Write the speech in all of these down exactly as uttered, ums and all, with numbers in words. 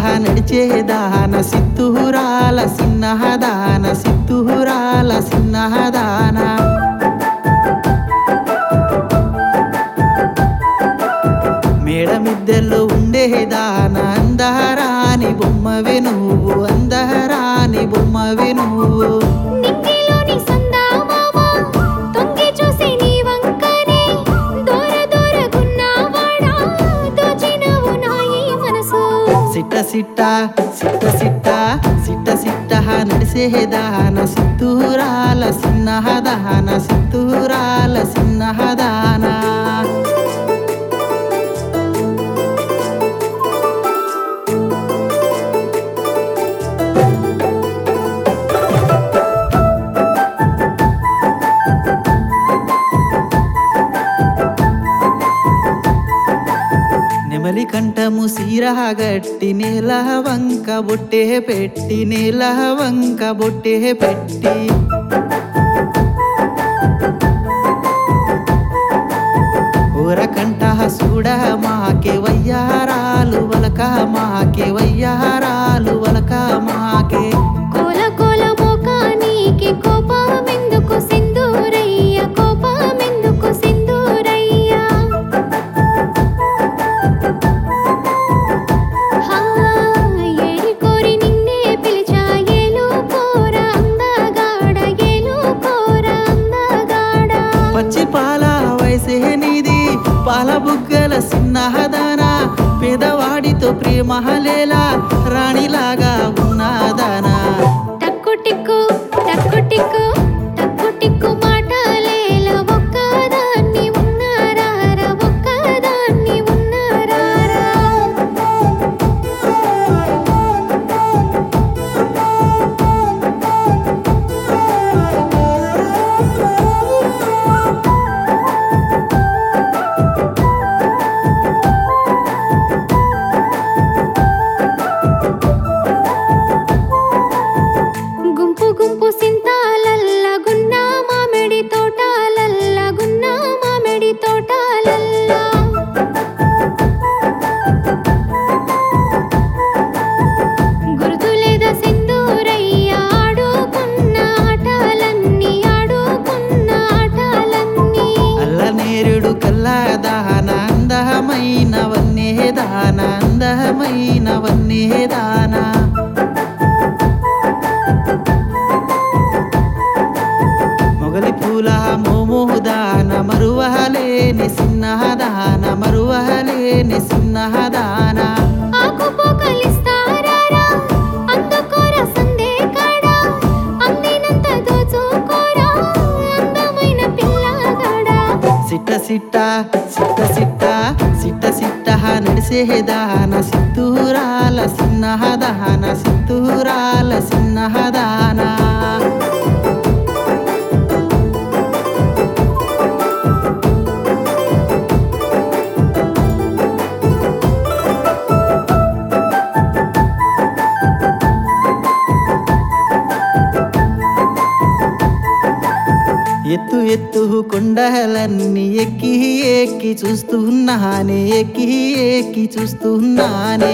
నడిచేదాన సిత్తురాల సిన్నహదాన సిత్తురాల సిన్నహదాన మేడమిద్దెల్లో ఉండేదాన అందహరాని బొమ్మవే నువ్వు అందహరాని బొమ్మవే నువ్వు నింగిలోని సందామామ తొంగి చూసి నీ వంకనే దూర దూరగున్నావాడా దోచినవు నా ఈ మనసు సిట్ట సిట్ట సిట్ట సిట్ట సిట్ట సిట్ట నడిసేదాన సిత్తురాల సిన్నహదాన సిత్తురాల సిన్నహదాన నెమలి కంఠము సీరగట్టి నేల వంక బొట్టే పెట్టి నేల వంక బొట్టే పెట్టి ఊరకంఠ సూడ మాకే వయ్యారాలు వలక మాకే వయ్యారాలు వలక మాకే కోల కోల మోకానికి కోపమెందుకు సింధూరయ్య కోపమెందుకు సింధూరయ్య హా ఏరి కోరి నిన్నే పిలిచా ఏలు కోర అందగాడ ఏలు కోర అందగాడ పచ్చి పాల వయసే నీది పాల బుగ్గల సిన్నహదాన పేదవాడితో ప్రేమహలేలా రాణిలాగా ఉన్నదానా టక్కు టిక్కు టక్కు టిక్కు టక్కు టిక్కు మాటలేల ఒక్కదాన్ని ఉన్నారారా ఒక్కదాన్ని ఉన్నారారా గుంపు గుంపు సింతాలల్ల గున్న మామిడి తోటాలల్ల గున్న మామిడి తోటాలల్ల గుర్తులేద సింధూరయ్య ఆడుకున్న ఆటలన్నీ ఆడుకున్న ఆటలన్నీ అల్ల నేరుడు కల్లదాన అందమైన వన్నేదాన అందమైన వన్నేదాన మొగలి పూల మోమోదాన మరువహలేని సిన్నహదాన మరువహలేని సిన్నహదాన ఆకుపోకలిస్తారారా అందుకోర సందే కాడా అందినంత దోచుకోరా అందమైన పిల్లగాడా సిట్ట సిట్ట సిట్ట సిట్ట సిట్ట సిట్ట నడిసేదాన సిత్తురాల సిన్నహదాన సిత్తురాల సిన్నహదాన ఎత్తు ఎత్తు కొండలన్నీ ఎక్కి ఎక్కి చూస్తున్నానే ఎక్కి ఎక్కి చూస్తున్నానే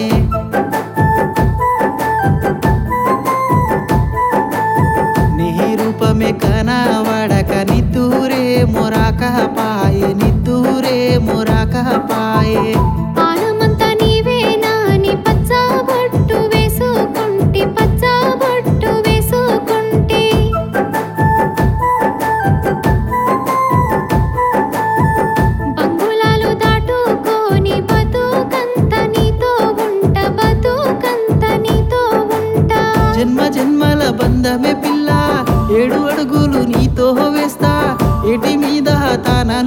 నీ రూపమే కనవడక నిద్దూరే మొరాక పాయే నిద్దూరే మొరాక పాయే పానమంతా నీవేనా నీ పచ్చ బొట్టు వేసుకుంటే పచ్చ బొట్టు వేసుకుంటే బంగుళాలు దాటుకొని బతుకంత నీతో ఉంట బతుకంత నీతో ఉంట జన్మ జన్మల బంధమే పిల్ల ఏడు అడుగులు నీతో వేస్తా ఎటి మీద తానను